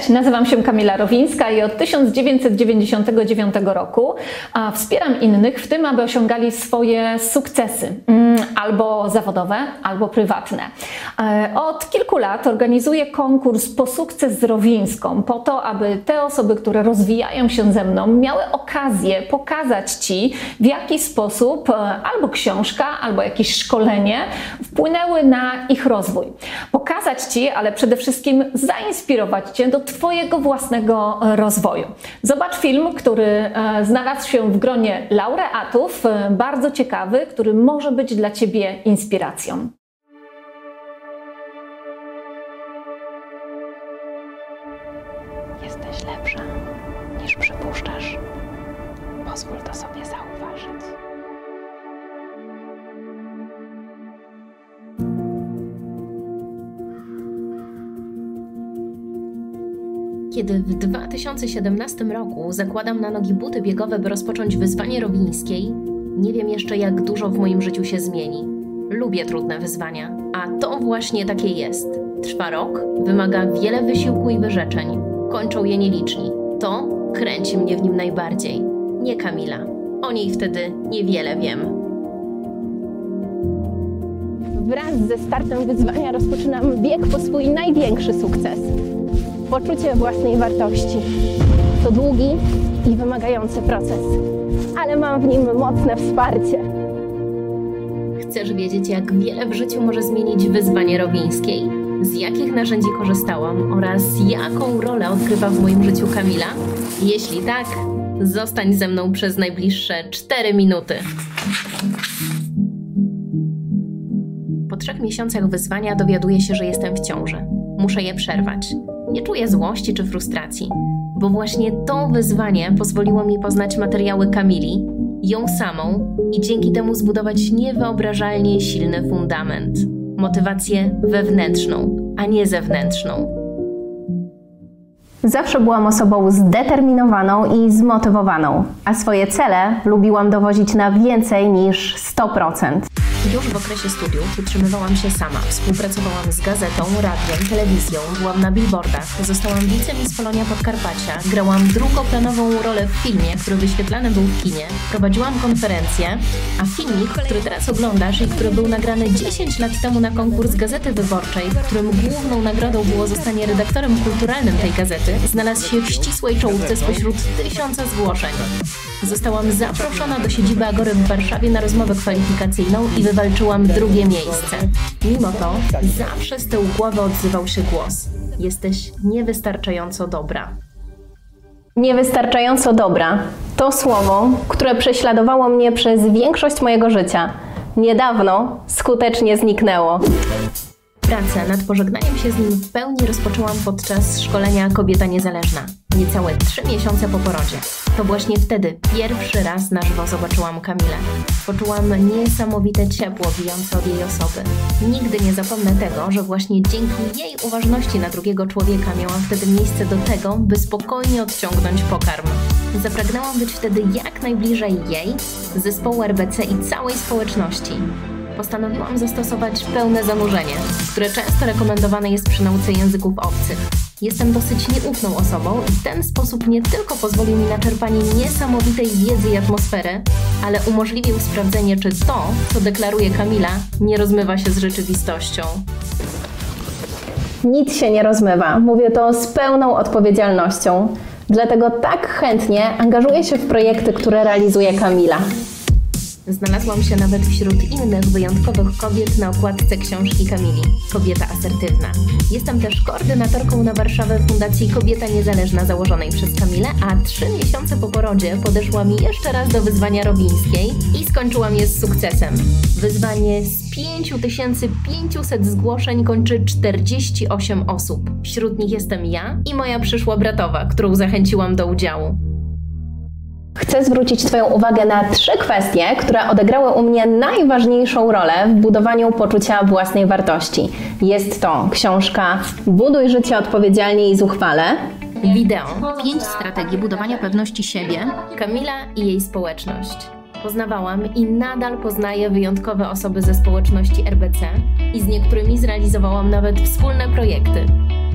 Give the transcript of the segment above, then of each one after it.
Cześć, nazywam się Kamila Rowińska i od 1999 roku wspieram innych w tym, aby osiągali swoje sukcesy, albo zawodowe, albo prywatne. Od kilku lat organizuję konkurs Po Sukces z Rowińską po to, aby te osoby, które rozwijają się ze mną, miały okazję pokazać Ci, w jaki sposób albo książka, albo jakieś szkolenie wpłynęły na ich rozwój. Pokazać Ci, ale przede wszystkim zainspirować Cię do Twojego własnego rozwoju. Zobacz film, który znalazł się w gronie laureatów, bardzo ciekawy, który może być dla Ciebie inspiracją. Jesteś lepsza niż przypuszczasz. Pozwól to sobie zauważyć. Kiedy w 2017 roku zakładam na nogi buty biegowe, by rozpocząć wyzwanie Rowińskiej, nie wiem jeszcze, jak dużo w moim życiu się zmieni. Lubię trudne wyzwania, a to właśnie takie jest. Trwa rok, wymaga wiele wysiłku i wyrzeczeń. Kończą je nieliczni. To kręci mnie w nim najbardziej. Nie Kamila. O niej wtedy niewiele wiem. Wraz ze startem wyzwania rozpoczynam bieg po swój największy sukces. Poczucie własnej wartości. To długi i wymagający proces, ale mam w nim mocne wsparcie. Chcesz wiedzieć, jak wiele w życiu może zmienić wyzwanie Rowińskiej? Z jakich narzędzi korzystałam oraz jaką rolę odgrywa w moim życiu Kamila? Jeśli tak, zostań ze mną przez najbliższe 4 minuty. Po 3 miesiącach wyzwania dowiaduję się, że jestem w ciąży. Muszę je przerwać. Nie czuję złości czy frustracji, bo właśnie to wyzwanie pozwoliło mi poznać materiały Kamili, ją samą i dzięki temu zbudować niewyobrażalnie silny fundament. Motywację wewnętrzną, a nie zewnętrzną. Zawsze byłam osobą zdeterminowaną i zmotywowaną, a swoje cele lubiłam dowozić na więcej niż 100%. Już w okresie studiów utrzymywałam się sama. Współpracowałam z gazetą, radiem, telewizją, byłam na billboardach, zostałam wicemiss Polonia Podkarpacia, grałam drugoplanową rolę w filmie, który wyświetlany był w kinie, prowadziłam konferencje, a filmik, który teraz oglądasz i który był nagrany 10 lat temu na konkurs Gazety Wyborczej, w którym główną nagrodą było zostanie redaktorem kulturalnym tej gazety, znalazł się w ścisłej czołówce spośród 1000 zgłoszeń. Zostałam zaproszona do siedziby Agory w Warszawie na rozmowę kwalifikacyjną i wywalczyłam 2. miejsce. Mimo to zawsze z tyłu głowy odzywał się głos: jesteś niewystarczająco dobra. Niewystarczająco dobra to słowo, które prześladowało mnie przez większość mojego życia. Niedawno skutecznie zniknęło. Pracę nad pożegnaniem się z nim w pełni rozpoczęłam podczas szkolenia Kobieta Niezależna, niecałe 3 miesiące po porodzie. To właśnie wtedy pierwszy raz na żywo zobaczyłam Kamilę. Poczułam niesamowite ciepło bijące od jej osoby. Nigdy nie zapomnę tego, że właśnie dzięki jej uważności na drugiego człowieka miałam wtedy miejsce do tego, by spokojnie odciągnąć pokarm. Zapragnęłam być wtedy jak najbliżej jej, zespołu RBC i całej społeczności. Postanowiłam zastosować pełne zanurzenie, które często rekomendowane jest przy nauce języków obcych. Jestem dosyć nieufną osobą i ten sposób nie tylko pozwolił mi na czerpanie niesamowitej wiedzy i atmosfery, ale umożliwił sprawdzenie, czy to, co deklaruje Kamila, nie rozmywa się z rzeczywistością. Nic się nie rozmywa. Mówię to z pełną odpowiedzialnością. Dlatego tak chętnie angażuję się w projekty, które realizuje Kamila. Znalazłam się nawet wśród innych wyjątkowych kobiet na okładce książki Kamili Kobieta asertywna. Jestem też koordynatorką na Warszawę Fundacji Kobieta Niezależna założonej przez Kamilę, a 3 miesiące po porodzie podeszłam jeszcze raz do wyzwania Rowińskiej i skończyłam je z sukcesem. Wyzwanie z 5500 zgłoszeń kończy 48 osób. Wśród nich jestem ja i moja przyszła bratowa, którą zachęciłam do udziału. Chcę zwrócić Twoją uwagę na 3 kwestie, które odegrały u mnie najważniejszą rolę w budowaniu poczucia własnej wartości. Jest to książka Buduj życie odpowiedzialnie i zuchwale, wideo 5 strategii budowania pewności siebie, Kamila i jej społeczność. Poznawałam i nadal poznaję wyjątkowe osoby ze społeczności RBC i z niektórymi zrealizowałam nawet wspólne projekty.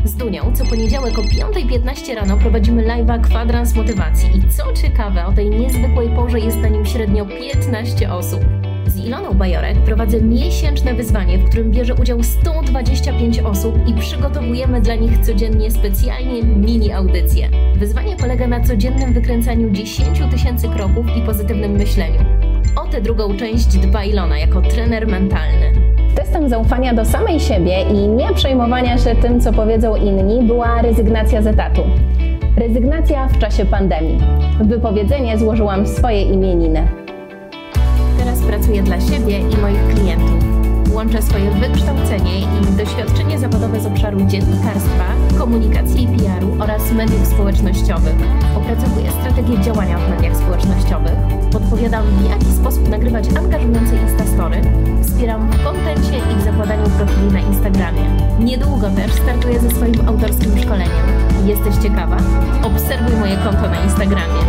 Z Dunią co poniedziałek o 5:15 rano prowadzimy live'a Kwadrans Motywacji i co ciekawe, o tej niezwykłej porze jest na nim średnio 15 osób. Z Iloną Bajorek prowadzę miesięczne wyzwanie, w którym bierze udział 125 osób i przygotowujemy dla nich codziennie specjalnie mini audycje. Wyzwanie polega na codziennym wykręcaniu 10 000 kroków i pozytywnym myśleniu. O tę drugą część dba Ilona jako trener mentalny. Testem zaufania do samej siebie i nie przejmowania się tym, co powiedzą inni, była rezygnacja z etatu. Rezygnacja w czasie pandemii. Wypowiedzenie złożyłam w swoje imieniny. Teraz pracuję dla siebie i moich klientów. Łączę swoje wykształcenie i doświadczenie zawodowe z obszaru dziennikarstwa, komunikacji i PR-u oraz mediów społecznościowych. Opracowuję strategię działania w mediach społecznościowych, podpowiadam, w jaki sposób nagrywać angażujące Instastory, wspieram w kontencie i w zakładaniu profili na Instagramie. Niedługo też startuję ze swoim autorskim szkoleniem. Jesteś ciekawa? Obserwuj moje konto na Instagramie.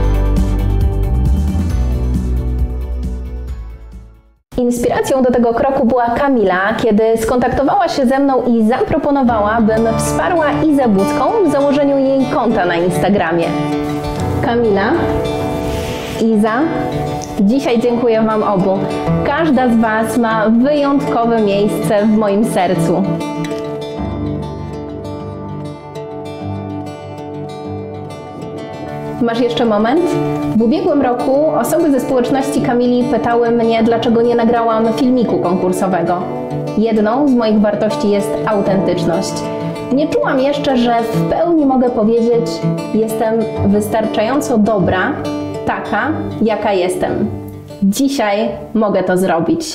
Inspiracją do tego kroku była Kamila, kiedy skontaktowała się ze mną i zaproponowała, bym wsparła Izę Budzką w założeniu jej konta na Instagramie. Kamila, Iza, dzisiaj dziękuję Wam obu. Każda z Was ma wyjątkowe miejsce w moim sercu. Masz jeszcze moment? W ubiegłym roku osoby ze społeczności Kamili pytały mnie, dlaczego nie nagrałam filmiku konkursowego. Jedną z moich wartości jest autentyczność. Nie czułam jeszcze, że w pełni mogę powiedzieć, jestem wystarczająco dobra, taka, jaka jestem. Dzisiaj mogę to zrobić.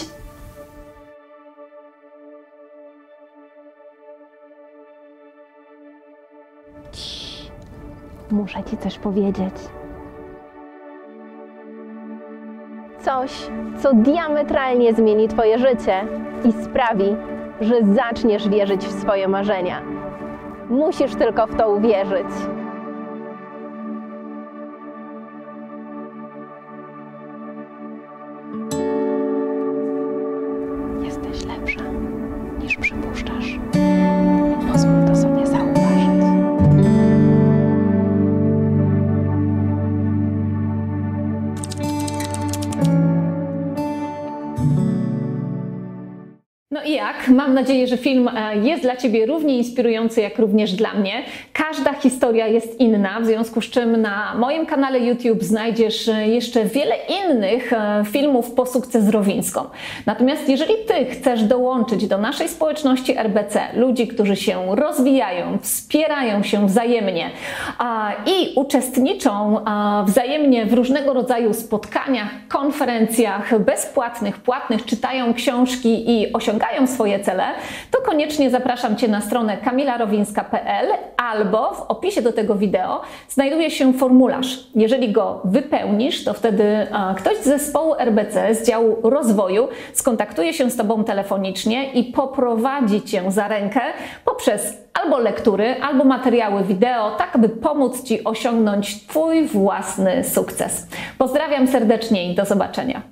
Muszę Ci coś powiedzieć. Coś, co diametralnie zmieni Twoje życie i sprawi, że zaczniesz wierzyć w swoje marzenia. Musisz tylko w to uwierzyć. Jesteś lepsza, niż przypuszczasz. Pozwól to sobie zauważyć. No i jak? Mam nadzieję, że film jest dla Ciebie równie inspirujący, jak również dla mnie. Każda historia jest inna, w związku z czym na moim kanale YouTube znajdziesz jeszcze wiele innych filmów po sukces Rowińską. Natomiast jeżeli Ty chcesz dołączyć do naszej społeczności RBC, ludzi, którzy się rozwijają, wspierają się wzajemnie i uczestniczą wzajemnie w różnego rodzaju spotkaniach, konferencjach bezpłatnych, płatnych, czytają książki i osiągają swoje cele, to koniecznie zapraszam Cię na stronę kamilarowińska.pl albo w opisie do tego wideo znajduje się formularz. Jeżeli go wypełnisz, to wtedy ktoś z zespołu RBC, z działu rozwoju, skontaktuje się z Tobą telefonicznie i poprowadzi Cię za rękę poprzez albo lektury, albo materiały wideo, tak aby pomóc Ci osiągnąć Twój własny sukces. Pozdrawiam serdecznie i do zobaczenia.